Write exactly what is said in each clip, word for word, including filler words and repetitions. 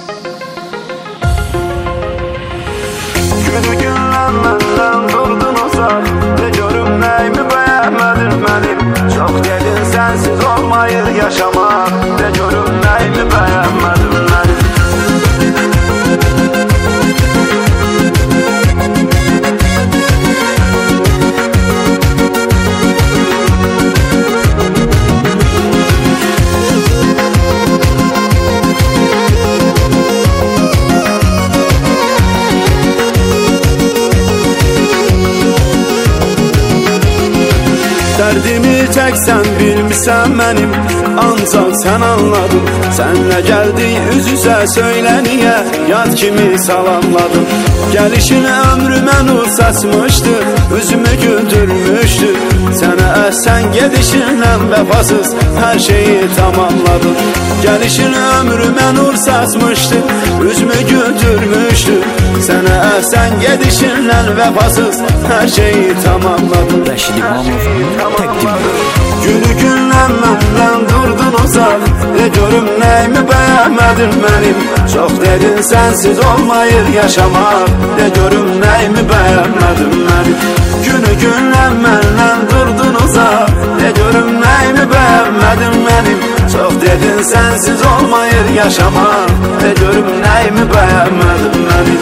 Günü gündən məndən durdun uzaq, de görüm nəyimi bəyənmədin mənim. Çox dedin sənsiz olmayır yaşamaq, de görüm nəyimi bəyənmədin mənim. Dərdimi çəksən bilmirsən mənim, ancaq sən anladın. Sənlə gəldik üz üzə söyləniyə, yad kimi salamladım. Gəlişin ömrümə nur saçmışdı, üzümü güldürmüşdü. Sənə əhsən gedişinlə vəfasız hər şeyi tamamladım. Gəlişin ömrümə nur saçmışdı, üzümü güldürmüşdü. Sənə əhsən gedişinlə vəfasız hər şeyi tamamladım. Rəşid İmamov təqdim. Günü gündən məndən durdun uzaq, de görüm nəyimi bəyənmədin mənim. Çox dedin sənsiz olmayır yaşamaq, de görüm nəyimi bəyənmədin mənim. Günü gündən məndən durdun uzaq, de görüm nəyimi bəyənmədin mənim. Çox dedin sənsiz olmayır yaşamaq, de görüm nəyimi bəyənmədin mənim.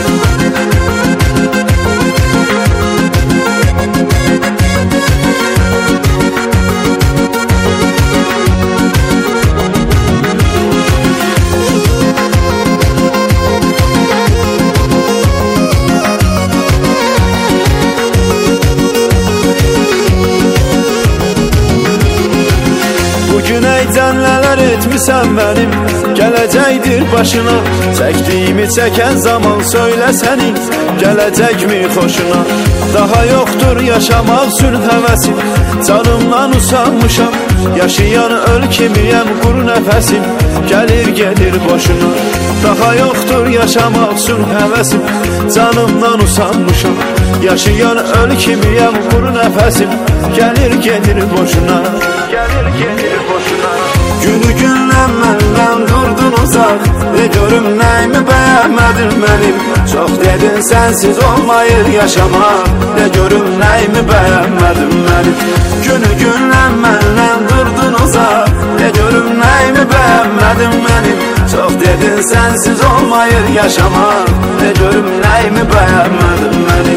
Bugün əydən nələr etmisən mənim, gələcəkdir başına. Çəkdiyimi çəkən zaman söylə sənin, gələcəkmi xoşuna. Daha yoxdur yaşamaq üçün həvəsim, canımdan usanmışam. Yaşayan öl kimiyəm, quru nəfəsim, gəlir gedir boşuna. Daha yoxdur yaşamaq üçün həvəsim, canımdan usanmışam. Yaşayan öl kimiyəm, quru nəfəsim, gəlir gedir boşuna. Gəlir gedir boşuna. Günü gündən məndən durdun uzaq, de görüm nəyimi bəyənmədin mənim. Çox dedin sənsiz olmayır yaşamaq, de görüm nəyimi bəyənmədin mənim. Günü gündən məndən durdun uzaq, de görüm nəyimi bəyənmədin mənim. Çox dedin sənsiz olmayır yaşamaq, de görüm nəyimi bəyənmədin mənim.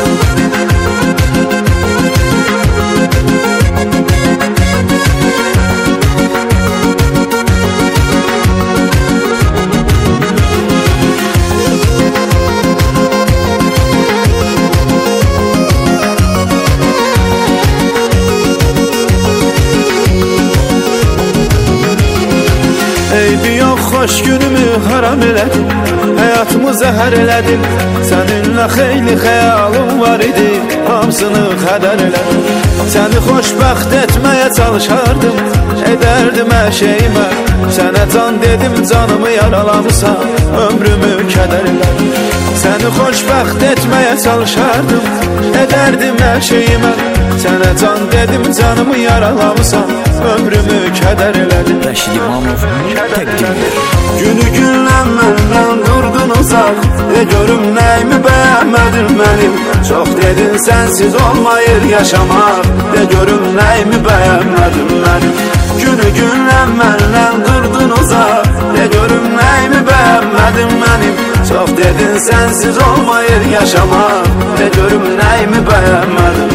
Eybi yox, xoş günümü haram elədin, həyatımı zəhər elədin. Səninlə xeyli xəyalım var idi, hamısını xədər elədin. Səni xoşbəxt etməyə çalışardım, edərdim hər şeyimə. Sənə can dedim, canımı yaralamısan, ömrümü kədər elədin. Səni xoşbəxt etməyə çalışardım, edərdim hər şeyimə. Sənə can dedim, canımı yaralamısan, ömrümü kədər elədin. Rəşid İmamov təqdim. Günü gündən məndən durdun uzaq, de görüm nəyimi bəyənmədin mənim. Çox dedin sənsiz olmayır yaşamaq, de görüm nəyimi bəyənmədin mənim. Günü gündən məndən durdun uzaq, de görüm nəyimi bəyənmədin mənim. Çox dedin sənsiz olmayır yaşamaq, de görüm nəyimi bəyənmədin.